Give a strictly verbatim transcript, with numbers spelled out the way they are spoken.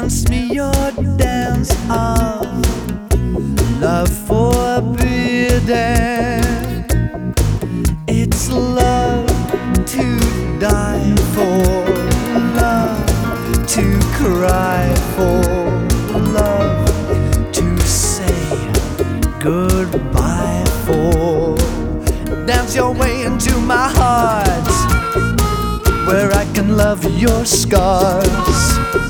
Dance me your dance of love forbidden. It's love to die for, love to cry for, love to say goodbye for. Dance your way into my heart, where I can love your scars.